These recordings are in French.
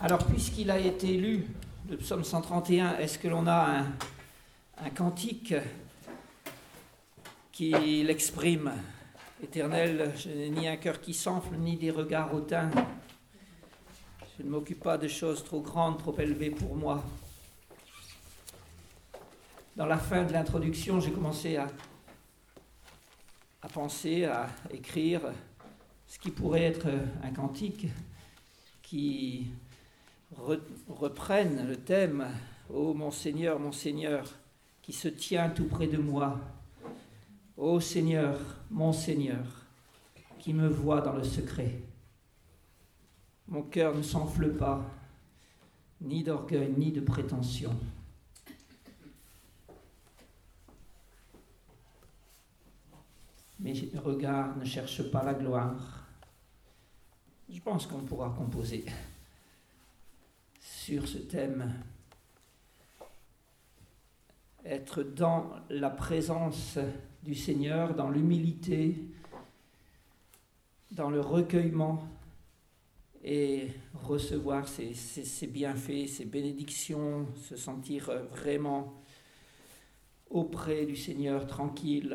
Alors, puisqu'il a été lu, le psaume 131, est-ce que l'on a un cantique qui l'exprime? Éternel, je n'ai ni un cœur qui s'enfle, ni des regards hautains. Je ne m'occupe pas de choses trop grandes, trop élevées pour moi. Dans la fin de l'introduction, j'ai commencé à penser, à écrire ce qui pourrait être un cantique qui reprenne le thème « Ô mon Seigneur, qui se tient tout près de moi. Ô Seigneur, mon Seigneur, qui me voit dans le secret. Mon cœur ne s'enfle pas, ni d'orgueil, ni de prétention. » Mes regards ne cherchent pas la gloire. Je pense qu'on pourra composer sur ce thème. Être dans la présence du Seigneur, dans l'humilité, dans le recueillement et recevoir ses bienfaits, ses bénédictions, se sentir vraiment auprès du Seigneur, tranquille,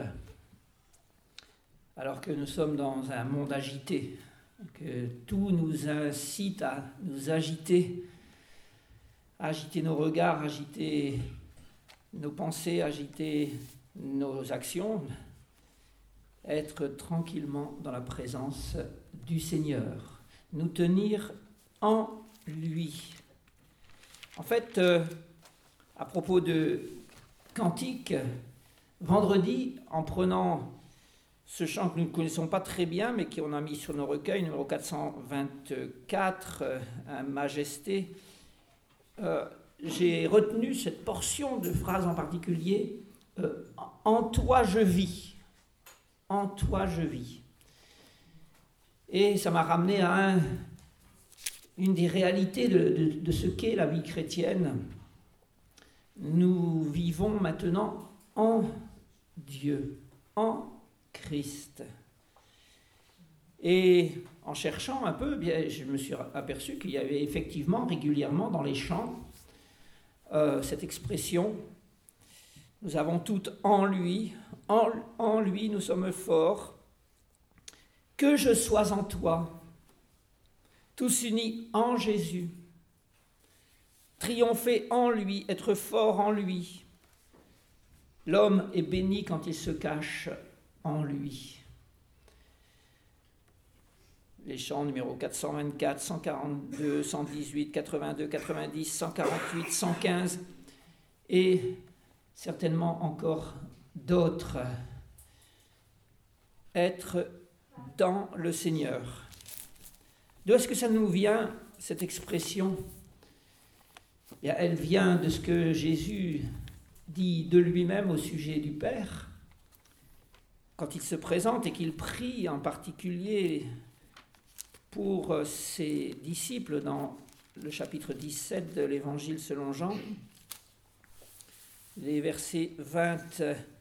alors que nous sommes dans un monde agité, que tout nous incite à nous agiter nos regards, agiter nos pensées, agiter nos actions, être tranquillement dans la présence du Seigneur, nous tenir en lui. En fait, à propos de cantique, vendredi, en prenant ce chant que nous ne connaissons pas très bien, mais qu'on a mis sur nos recueils, numéro 424, Majesté, j'ai retenu cette portion de phrase en particulier, en toi je vis. En toi je vis. Et ça m'a ramené à une des réalités de ce qu'est la vie chrétienne. Nous vivons maintenant en Dieu, en Christ. Et en cherchant un peu, bien, je me suis aperçu qu'il y avait effectivement régulièrement dans les chants cette expression « Nous avons tout en lui, en lui nous sommes forts, que je sois en toi, tous unis en Jésus, triompher en lui, être fort en lui. L'homme est béni quand il se cache en lui. » Les chants numéro 424, 142, 118, 82, 90, 148, 115 et certainement encore d'autres. Être dans le Seigneur. D'où est-ce que ça nous vient, cette expression? Bien, elle vient de ce que Jésus dit de lui-même au sujet du Père, quand il se présente et qu'il prie en particulier pour ses disciples dans le chapitre 17 de l'Évangile selon Jean, les versets 20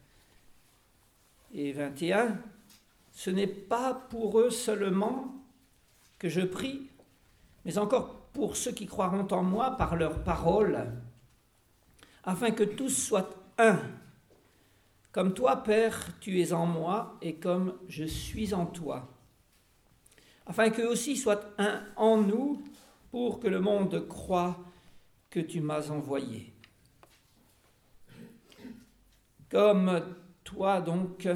et 21, « Ce n'est pas pour eux seulement que je prie, mais encore pour ceux qui croiront en moi par leur parole, afin que tous soient un. Comme toi, Père, tu es en moi, et comme je suis en toi. Afin qu'eux aussi soient un en nous, pour que le monde croie que tu m'as envoyé. Comme toi donc,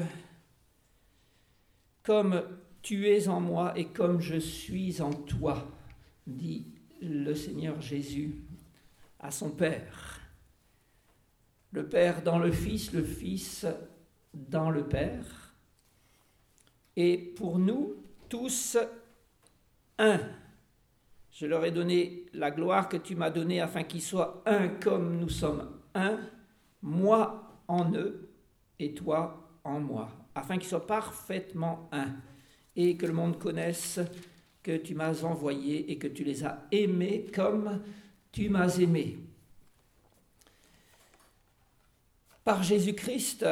comme tu es en moi et comme je suis en toi, dit le Seigneur Jésus à son Père. Le Père dans le Fils dans le Père. Et pour nous tous, un. Je leur ai donné la gloire que tu m'as donnée afin qu'ils soient un comme nous sommes un, moi en eux et toi en moi, afin qu'ils soient parfaitement un et que le monde connaisse que tu m'as envoyé et que tu les as aimés comme tu m'as aimé. Par Jésus-Christ,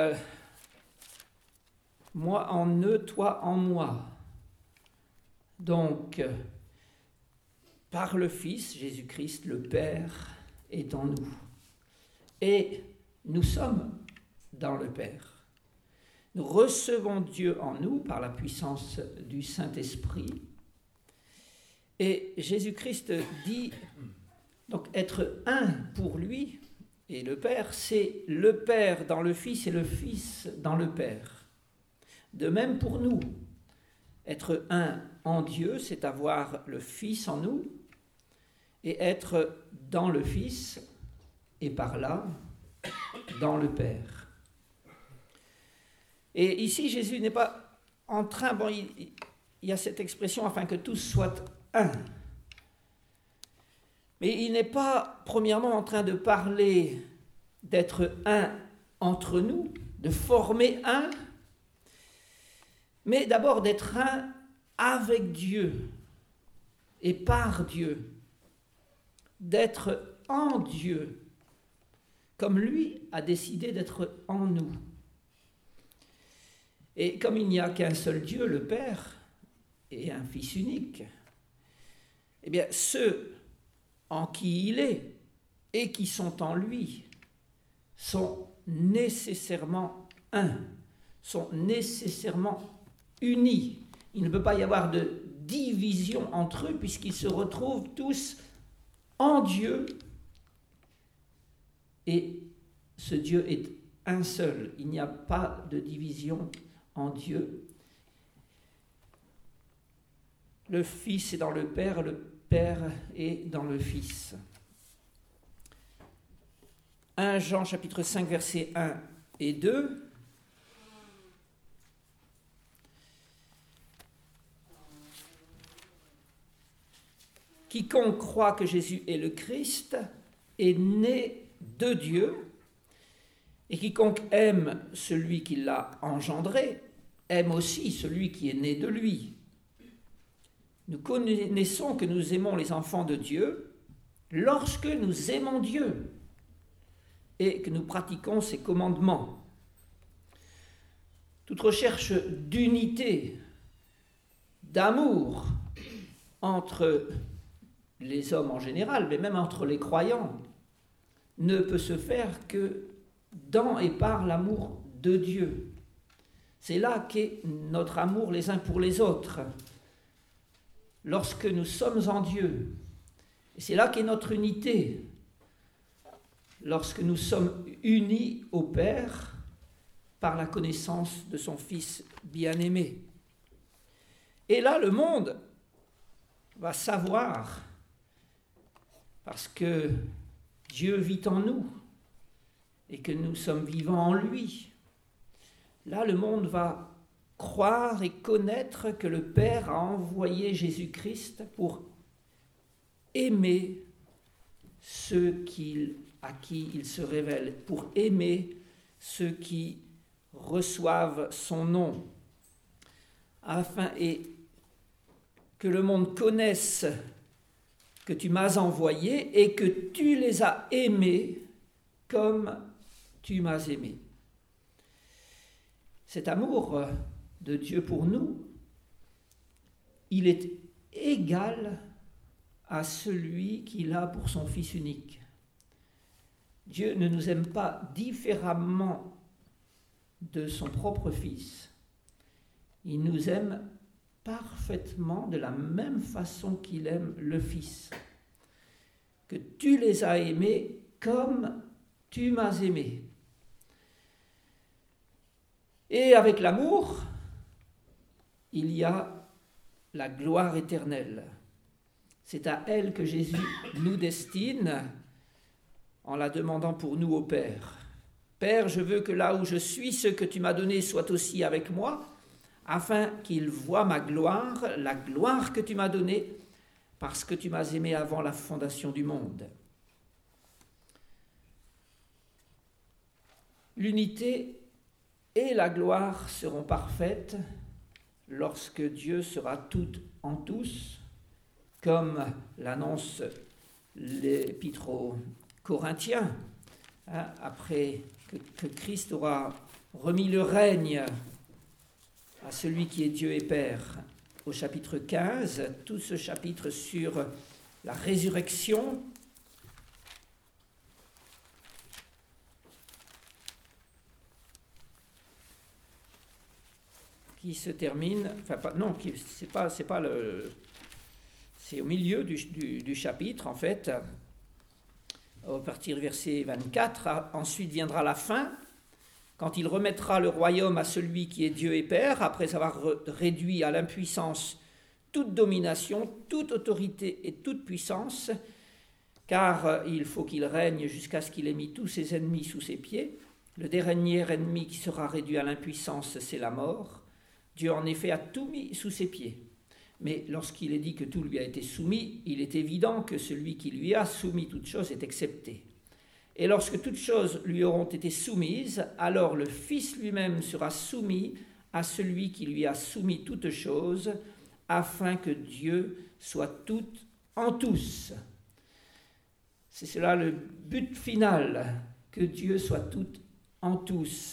moi en eux, toi en moi. Donc, par le Fils, Jésus-Christ, le Père est en nous. Et nous sommes dans le Père. Nous recevons Dieu en nous par la puissance du Saint-Esprit. Et Jésus-Christ dit, donc être un pour lui et le Père, c'est le Père dans le Fils et le Fils dans le Père. De même pour nous, être un en Dieu, c'est avoir le Fils en nous et être dans le Fils et par là dans le Père. Et ici, Jésus n'est pas en train, il y a cette expression afin que tous soient un. Mais il n'est pas, premièrement, en train de parler d'être un entre nous, de former un, mais d'abord d'être un avec Dieu et par Dieu, d'être en Dieu, comme lui a décidé d'être en nous. Et comme il n'y a qu'un seul Dieu, le Père, et un Fils unique, eh bien, ceux en qui il est et qui sont en lui sont nécessairement un, sont nécessairement unis. Il ne peut pas y avoir de division entre eux puisqu'ils se retrouvent tous en Dieu et ce Dieu est un seul. Il n'y a pas de division en Dieu. Le Fils est dans le Père est dans le Fils. 1 Jean chapitre 5 versets 1 et 2. Quiconque croit que Jésus est le Christ est né de Dieu, et quiconque aime celui qui l'a engendré aime aussi celui qui est né de lui. Nous connaissons que nous aimons les enfants de Dieu lorsque nous aimons Dieu et que nous pratiquons ses commandements. Toute recherche d'unité, d'amour entre les hommes en général, mais même entre les croyants, ne peut se faire que dans et par l'amour de Dieu. C'est là qu'est notre amour les uns pour les autres. Lorsque nous sommes en Dieu, et c'est là qu'est notre unité, lorsque nous sommes unis au Père par la connaissance de son Fils bien-aimé. Et là, le monde va savoir, parce que Dieu vit en nous et que nous sommes vivants en lui, là, le monde va croire et connaître que le Père a envoyé Jésus-Christ pour aimer ceux à qui il se révèle, pour aimer ceux qui reçoivent son nom, afin que le monde connaisse que tu m'as envoyé et que tu les as aimés comme tu m'as aimé. Cet amour de Dieu pour nous, il est égal à celui qu'il a pour son Fils unique. Dieu ne nous aime pas différemment de son propre Fils. Il nous aime parfaitement de la même façon qu'il aime le Fils. Que tu les as aimés comme tu m'as aimé. Et avec l'amour, il y a la gloire éternelle. C'est à elle que Jésus nous destine en la demandant pour nous au Père. Père, je veux que là où je suis, ce que tu m'as donné soit aussi avec moi, afin qu'ils voient ma gloire, la gloire que tu m'as donnée, parce que tu m'as aimé avant la fondation du monde. L'unité et la gloire seront parfaites lorsque Dieu sera tout en tous, comme l'annonce l'Épître aux Corinthiens, après que Christ aura remis le règne à celui qui est Dieu et Père. Au chapitre 15, tout ce chapitre sur la résurrection, qui se termine, c'est au milieu du chapitre, en fait, à partir du verset 24. Ensuite viendra la fin, quand il remettra le royaume à celui qui est Dieu et Père, après avoir réduit à l'impuissance toute domination, toute autorité et toute puissance, car il faut qu'il règne jusqu'à ce qu'il ait mis tous ses ennemis sous ses pieds. Le dernier ennemi qui sera réduit à l'impuissance, c'est la mort. Dieu en effet a tout mis sous ses pieds. Mais lorsqu'il est dit que tout lui a été soumis, il est évident que celui qui lui a soumis toute chose est excepté. Et lorsque toutes choses lui auront été soumises, alors le Fils lui-même sera soumis à celui qui lui a soumis toutes choses, afin que Dieu soit tout en tous. C'est cela le but final, que Dieu soit tout en tous.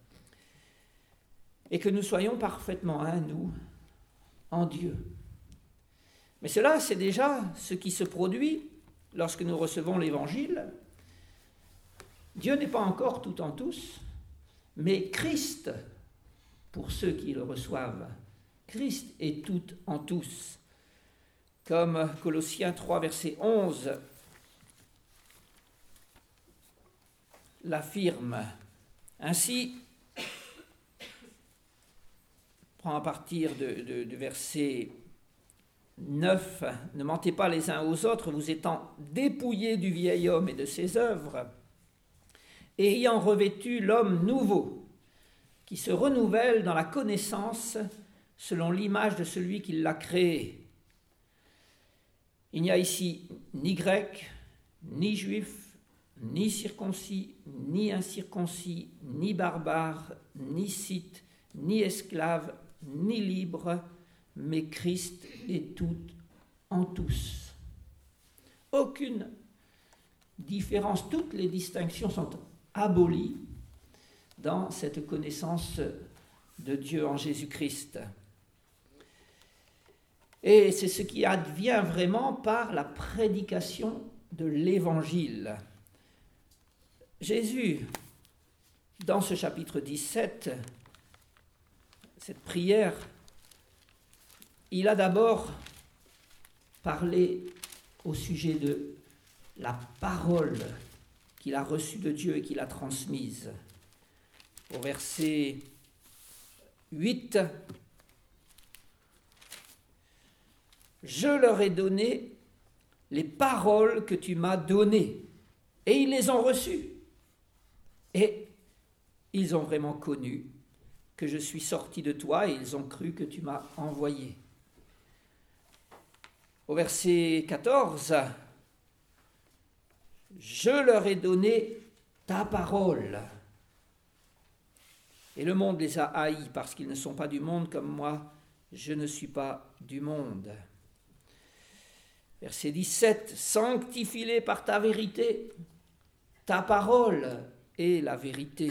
Et que nous soyons parfaitement un, nous, en Dieu. Mais cela, c'est déjà ce qui se produit lorsque nous recevons l'Évangile. Dieu n'est pas encore tout en tous, mais Christ, pour ceux qui le reçoivent, Christ est tout en tous. Comme Colossiens 3, verset 11 l'affirme. Ainsi, à partir de verset 9, ne mentez pas les uns aux autres, vous étant dépouillés du vieil homme et de ses œuvres, et ayant revêtu l'homme nouveau, qui se renouvelle dans la connaissance selon l'image de celui qui l'a créé. Il n'y a ici ni grec, ni juif, ni circoncis, ni incirconcis, ni barbare, ni scythe, ni esclave, ni libre, mais Christ est tout en tous. Aucune différence, toutes les distinctions sont abolies dans cette connaissance de Dieu en Jésus-Christ. Et c'est ce qui advient vraiment par la prédication de l'Évangile. Jésus, dans ce chapitre 17, cette prière, il a d'abord parlé au sujet de la parole qu'il a reçue de Dieu et qu'il a transmise. Au verset 8, « Je leur ai donné les paroles que tu m'as données, et ils les ont reçues. Et ils ont vraiment connu que je suis sorti de toi, et ils ont cru que tu m'as envoyé. » Au verset 14, « Je leur ai donné ta parole. Et le monde les a haïs parce qu'ils ne sont pas du monde comme moi, je ne suis pas du monde. » Verset 17, « Sanctifie-les par ta vérité, ta parole est la vérité.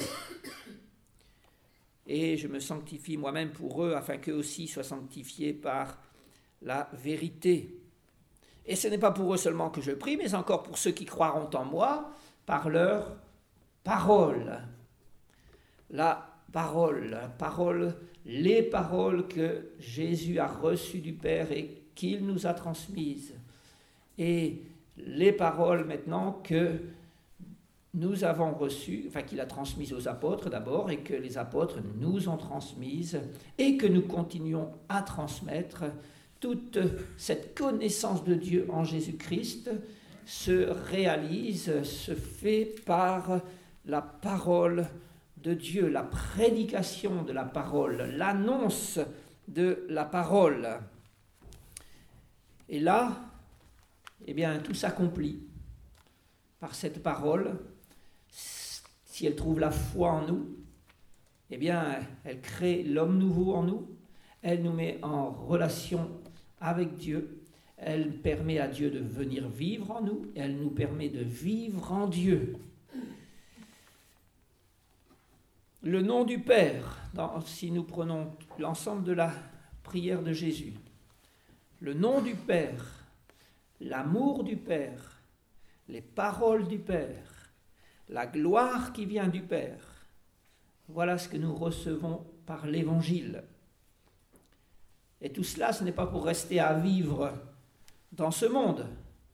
Et je me sanctifie moi-même pour eux, afin qu'eux aussi soient sanctifiés par la vérité. Et ce n'est pas pour eux seulement que je prie, mais encore pour ceux qui croiront en moi, par leur parole. La parole, les paroles que Jésus a reçues du Père et qu'il nous a transmises. Et les paroles maintenant que nous avons reçues, enfin qu'il a transmises aux apôtres d'abord, et que les apôtres nous ont transmises, et que nous continuons à transmettre. Toute cette connaissance de Dieu en Jésus-Christ se réalise, se fait par la parole de Dieu, la prédication de la parole, l'annonce de la parole. Et là, eh bien, tout s'accomplit par cette parole. Si elle trouve la foi en nous, eh bien, elle crée l'homme nouveau en nous, elle nous met en relation avec Dieu, elle permet à Dieu de venir vivre en nous, elle nous permet de vivre en Dieu. Le nom du Père, si nous prenons l'ensemble de la prière de Jésus, le nom du Père l'amour du Père, les paroles du Père, la gloire qui vient du Père. Voilà ce que nous recevons par l'Évangile. Et tout cela, ce n'est pas pour rester à vivre dans ce monde.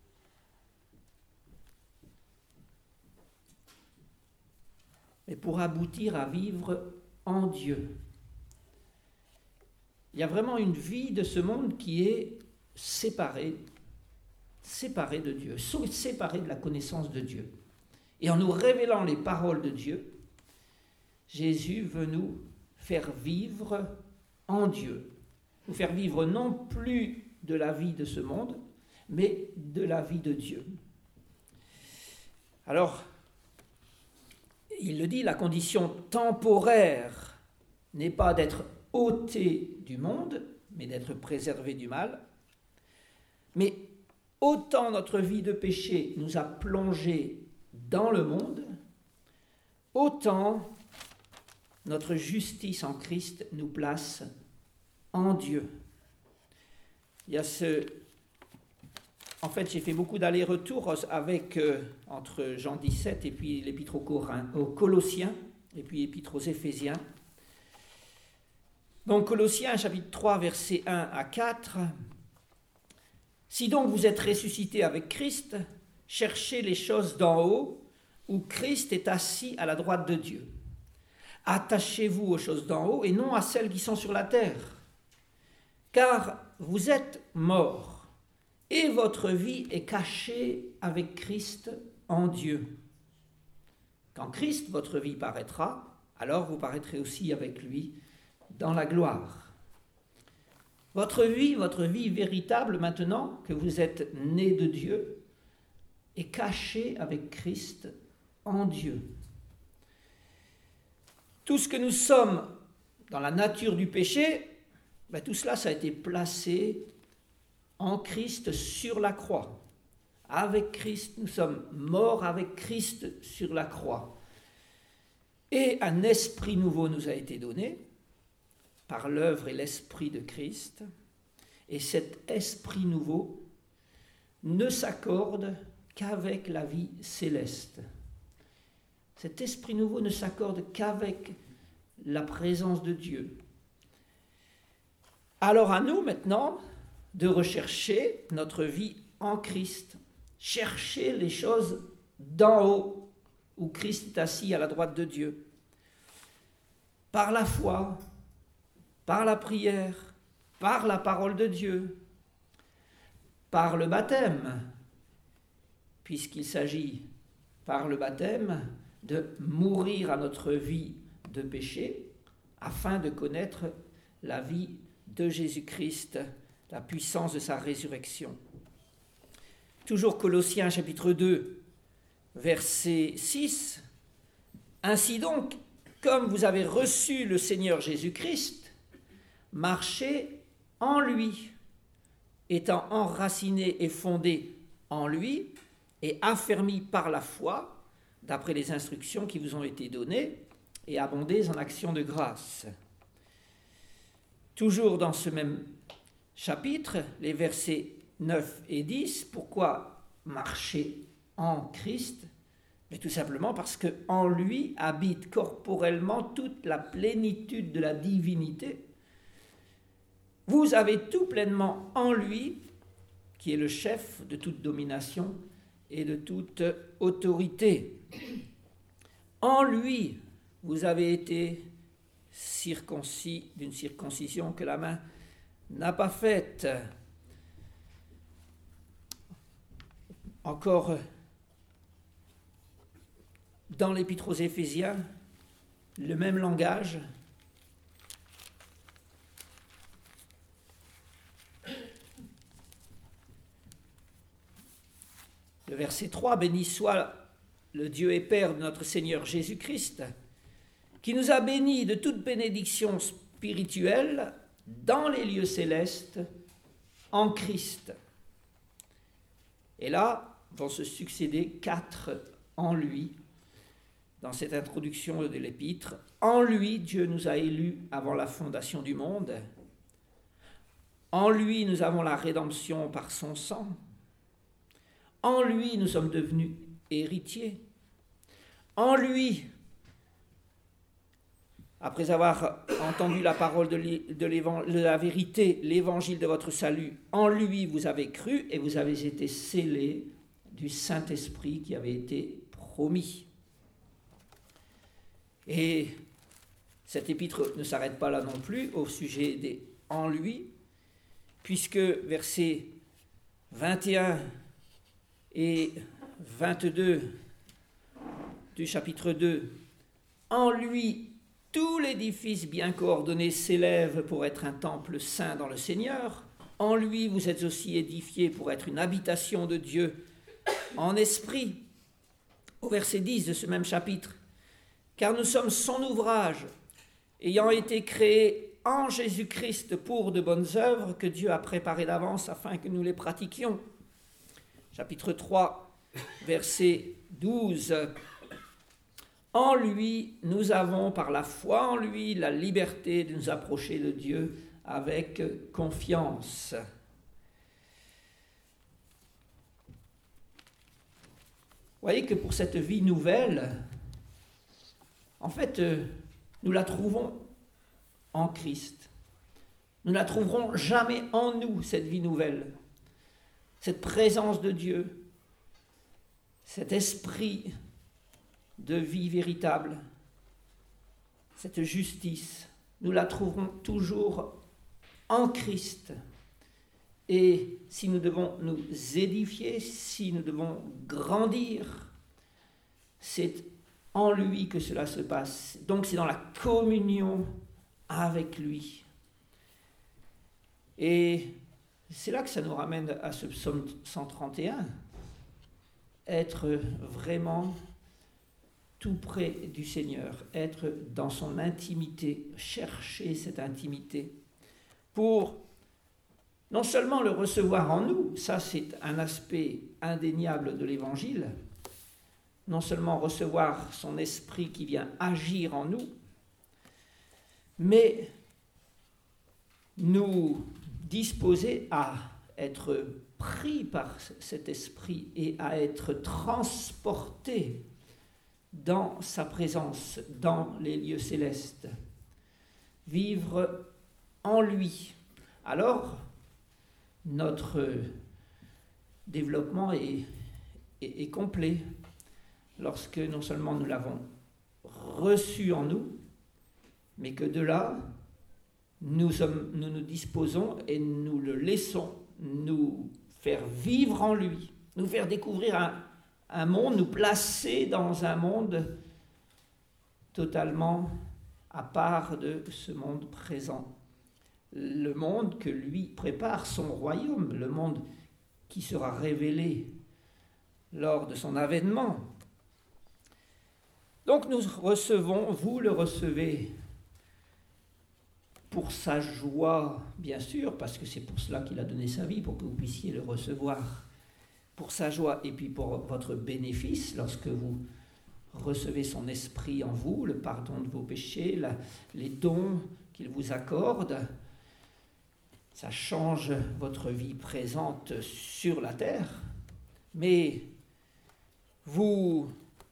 Mais pour aboutir à vivre en Dieu. Il y a vraiment une vie de ce monde qui est séparée de Dieu, séparée de la connaissance de Dieu. Et en nous révélant les paroles de Dieu, Jésus veut nous faire vivre en Dieu. Nous faire vivre non plus de la vie de ce monde, mais de la vie de Dieu. Alors, il le dit, la condition temporaire n'est pas d'être ôté du monde, mais d'être préservé du mal. Mais autant notre vie de péché nous a plongés dans le monde, autant notre justice en Christ nous place en Dieu. Il y a En fait, j'ai fait beaucoup d'allers-retours entre Jean 17 et puis l'épître aux Colossiens et puis l'épître aux Éphésiens. Donc Colossiens, chapitre 3, versets 1 à 4. « Si donc vous êtes ressuscités avec Christ, cherchez les choses d'en haut, où Christ est assis à la droite de Dieu. Attachez-vous aux choses d'en haut et non à celles qui sont sur la terre. Car vous êtes morts, et votre vie est cachée avec Christ en Dieu. Quand Christ, votre vie, paraîtra, alors vous paraîtrez aussi avec lui dans la gloire. Votre vie véritable maintenant, que vous êtes nés de Dieu, est cachée avec Christ en Dieu. Tout ce que nous sommes dans la nature du péché, tout cela, ça a été placé en Christ sur la croix. Avec Christ, nous sommes morts avec Christ sur la croix. Et un esprit nouveau nous a été donné par l'œuvre et l'esprit de Christ. Et cet esprit nouveau ne s'accorde qu'avec la vie céleste. Cet esprit nouveau ne s'accorde qu'avec la présence de Dieu. Alors à nous maintenant de rechercher notre vie en Christ, chercher les choses d'en haut, où Christ est assis à la droite de Dieu. Par la foi, par la prière, par la parole de Dieu, par le baptême, puisqu'il s'agit par le baptême de mourir à notre vie de péché afin de connaître la vie de Jésus-Christ, la puissance de sa résurrection. Toujours Colossiens chapitre 2, verset 6. « Ainsi donc, comme vous avez reçu le Seigneur Jésus-Christ, marchez en lui, étant enracinés et fondés en lui et affermis par la foi, d'après les instructions qui vous ont été données, et abondez en actions de grâce. » Toujours dans ce même chapitre, les versets 9 et 10, pourquoi marcher en Christ ? Mais tout simplement parce qu'en lui habite corporellement toute la plénitude de la divinité. Vous avez tout pleinement en lui, qui est le chef de toute domination et de toute autorité. En lui, vous avez été circoncis d'une circoncision que la main n'a pas faite. Encore dans l'épître aux Éphésiens, le même langage. Le verset 3, « Béni soit le Dieu et Père de notre Seigneur Jésus-Christ, qui nous a bénis de toute bénédiction spirituelle dans les lieux célestes en Christ. » Et là vont se succéder 4 en lui, dans cette introduction de l'épître. En lui, Dieu nous a élus avant la fondation du monde. En lui, nous avons la rédemption par son sang. En lui, nous sommes devenus héritiers. En lui, après avoir entendu la parole de la vérité, l'évangile de votre salut, en lui vous avez cru et vous avez été scellés du Saint-Esprit qui avait été promis. Et cet épître ne s'arrête pas là non plus au sujet des « en lui », puisque versets 21 et 22 du chapitre 2, « En lui, tout l'édifice bien coordonné s'élève pour être un temple saint dans le Seigneur. En lui, vous êtes aussi édifiés pour être une habitation de Dieu en esprit. » Au verset 10 de ce même chapitre, « Car nous sommes son ouvrage, ayant été créés en Jésus-Christ pour de bonnes œuvres que Dieu a préparées d'avance afin que nous les pratiquions. » Chapitre 3, verset 12. « En lui, nous avons par la foi en lui la liberté de nous approcher de Dieu avec confiance. » Vous voyez que pour cette vie nouvelle, en fait, nous la trouvons en Christ. Nous ne la trouverons jamais en nous, cette vie nouvelle, cette présence de Dieu, cet esprit de vie véritable, cette justice. Nous la trouverons toujours en Christ. Et si nous devons nous édifier, si nous devons grandir, c'est en lui que cela se passe. Donc c'est dans la communion avec lui. Et c'est là que ça nous ramène à ce psaume 131. Être vraiment tout près du Seigneur, être dans son intimité, chercher cette intimité pour non seulement le recevoir en nous, ça c'est un aspect indéniable de l'Évangile, non seulement recevoir son esprit qui vient agir en nous, mais nous disposer à être pris par cet esprit et à être transportés dans sa présence, dans les lieux célestes. Vivre en lui. Alors, notre développement est complet lorsque non seulement nous l'avons reçu en nous, mais que de là, nous nous disposons et nous le laissons nous faire vivre en lui, nous faire découvrir un monde, nous placer dans un monde totalement à part de ce monde présent. Le monde que lui prépare, son royaume, le monde qui sera révélé lors de son avènement. Donc nous recevons, vous le recevez pour sa joie, bien sûr, parce que c'est pour cela qu'il a donné sa vie, pour que vous puissiez le recevoir, pour sa joie et puis pour votre bénéfice, lorsque vous recevez son esprit en vous, le pardon de vos péchés, les dons qu'il vous accorde. Ça change votre vie présente sur la terre, mais vous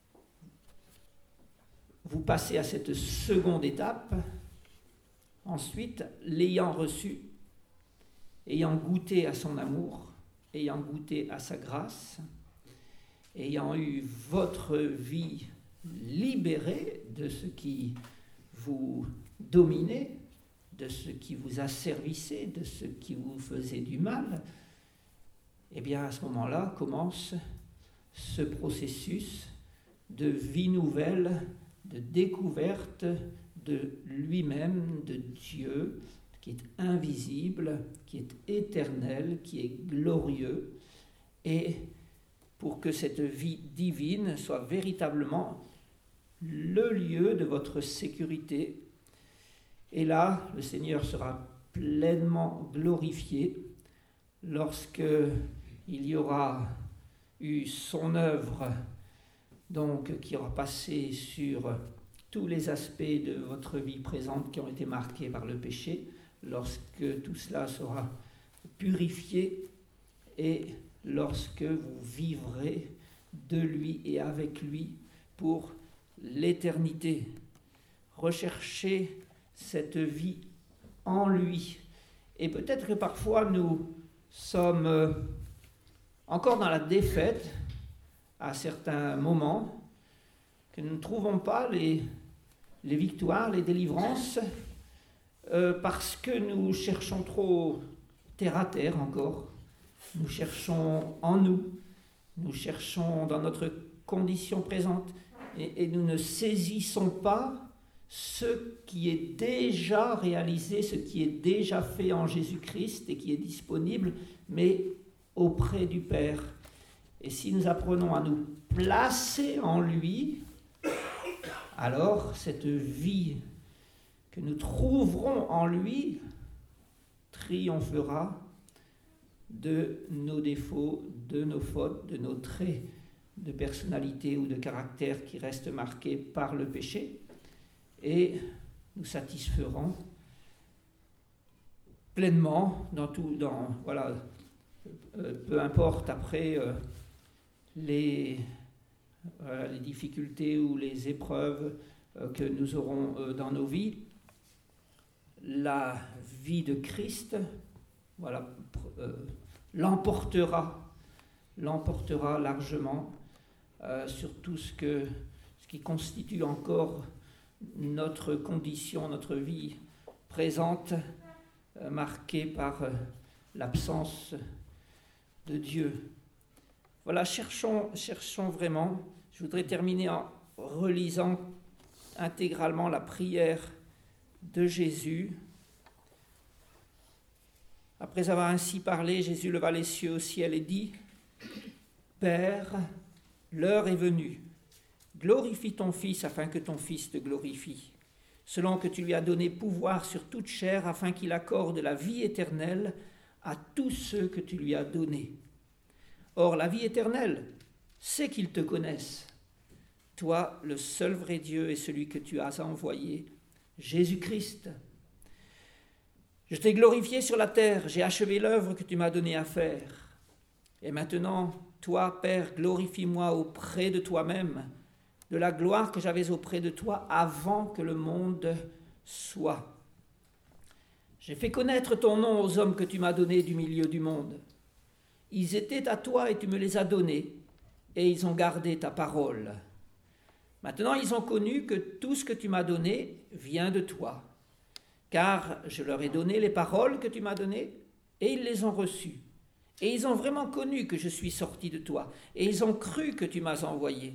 passez à cette seconde étape, ensuite, l'ayant reçu, ayant goûté à son amour, ayant goûté à sa grâce, ayant eu votre vie libérée de ce qui vous dominait, de ce qui vous asservissait, de ce qui vous faisait du mal, eh bien à ce moment-là commence ce processus de vie nouvelle, de découverte de lui-même, de Dieu, qui est invisible, qui est éternel, qui est glorieux, et pour que cette vie divine soit véritablement le lieu de votre sécurité. Et là, le Seigneur sera pleinement glorifié lorsque il y aura eu son œuvre, donc qui aura passé sur tous les aspects de votre vie présente qui ont été marqués par le péché, lorsque tout cela sera purifié et lorsque vous vivrez de lui et avec lui pour l'éternité. Recherchez cette vie en lui. Et peut-être que parfois nous sommes encore dans la défaite à certains moments, que nous ne trouvons pas les victoires, les délivrances, parce que nous cherchons trop terre à terre encore. Nous cherchons en nous, nous cherchons dans notre condition présente, et nous ne saisissons pas ce qui est déjà réalisé, ce qui est déjà fait en Jésus-Christ et qui est disponible, mais auprès du Père. Et si nous apprenons à nous placer en lui, alors cette vie que nous trouverons en lui triomphera de nos défauts, de nos fautes, de nos traits de personnalité ou de caractère qui restent marqués par le péché, et nous satisferons pleinement peu importe après les difficultés ou les épreuves que nous aurons dans nos vies, la vie de Christ, l'emportera largement sur tout ce qui constitue encore notre condition, notre vie présente, marquée par l'absence de Dieu. Voilà, cherchons vraiment. Je voudrais terminer en relisant intégralement la prière de Jésus. Après avoir ainsi parlé, Jésus leva les yeux au ciel et dit : Père, l'heure est venue. Glorifie ton Fils afin que ton Fils te glorifie, selon que tu lui as donné pouvoir sur toute chair, afin qu'il accorde la vie éternelle à tous ceux que tu lui as donnés. Or, la vie éternelle, c'est qu'ils te connaissent, toi, le seul vrai Dieu et celui que tu as envoyé, Jésus-Christ. Je t'ai glorifié sur la terre, j'ai achevé l'œuvre que tu m'as donné à faire. Et maintenant, toi, Père, glorifie-moi auprès de toi-même, de la gloire que j'avais auprès de toi avant que le monde soit. J'ai fait connaître ton nom aux hommes que tu m'as donnés du milieu du monde. Ils étaient à toi et tu me les as donnés, et ils ont gardé ta parole. Maintenant, ils ont connu que tout ce que tu m'as donné vient de toi, car je leur ai donné les paroles que tu m'as données, et ils les ont reçues. Et ils ont vraiment connu que je suis sorti de toi, et ils ont cru que tu m'as envoyé.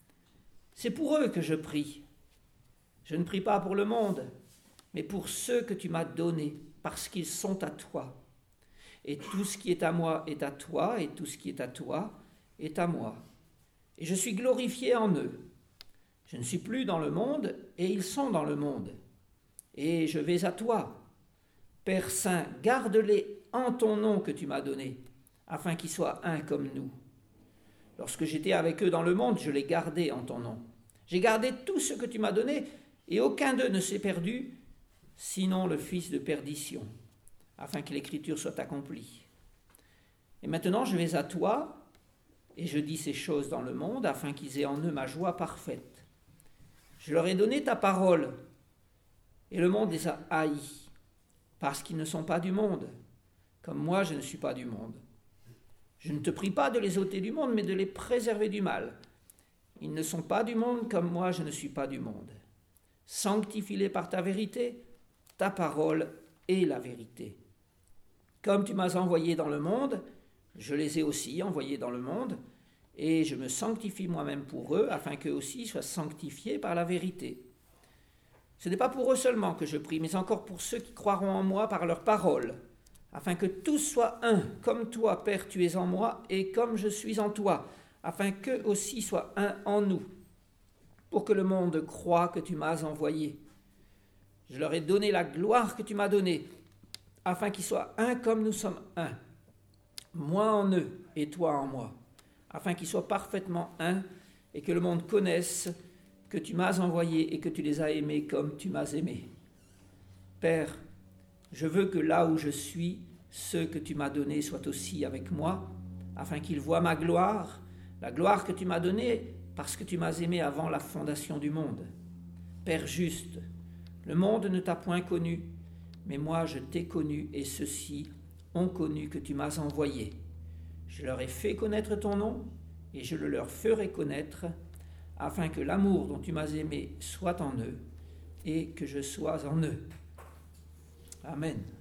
C'est pour eux que je prie. Je ne prie pas pour le monde, mais pour ceux que tu m'as donnés, parce qu'ils sont à toi. Et tout ce qui est à moi est à toi, et tout ce qui est à toi est à moi. Et je suis glorifié en eux. Je ne suis plus dans le monde, et ils sont dans le monde. Et je vais à toi. Père Saint, garde-les en ton nom que tu m'as donné, afin qu'ils soient un comme nous. Lorsque j'étais avec eux dans le monde, je les gardais en ton nom. J'ai gardé tout ce que tu m'as donné, et aucun d'eux ne s'est perdu, sinon le fils de perdition, afin que l'écriture soit accomplie. Et maintenant je vais à toi, et je dis ces choses dans le monde, afin qu'ils aient en eux ma joie parfaite. Je leur ai donné ta parole, et le monde les a haïs, parce qu'ils ne sont pas du monde, comme moi je ne suis pas du monde. Je ne te prie pas de les ôter du monde, mais de les préserver du mal. Ils ne sont pas du monde, comme moi je ne suis pas du monde. Sanctifie-les par ta vérité, ta parole est la vérité. Comme tu m'as envoyé dans le monde, je les ai aussi envoyés dans le monde, et je me sanctifie moi-même pour eux, afin qu'eux aussi soient sanctifiés par la vérité. Ce n'est pas pour eux seulement que je prie, mais encore pour ceux qui croiront en moi par leur parole, afin que tous soient un, comme toi, Père, tu es en moi, et comme je suis en toi, afin qu'eux aussi soient un en nous, pour que le monde croie que tu m'as envoyé. Je leur ai donné la gloire que tu m'as donnée, afin qu'ils soient un comme nous sommes un, moi en eux et toi en moi, afin qu'ils soient parfaitement un, et que le monde connaisse que tu m'as envoyé et que tu les as aimés comme tu m'as aimé. Père, je veux que là où je suis, ceux que tu m'as donnés soient aussi avec moi, afin qu'ils voient ma gloire, la gloire que tu m'as donnée, parce que tu m'as aimé avant la fondation du monde. Père juste, le monde ne t'a point connu, mais moi je t'ai connu, et ceux-ci ont connu que tu m'as envoyé. Je leur ai fait connaître ton nom, et je le leur ferai connaître, afin que l'amour dont tu m'as aimé soit en eux, et que je sois en eux. Amen.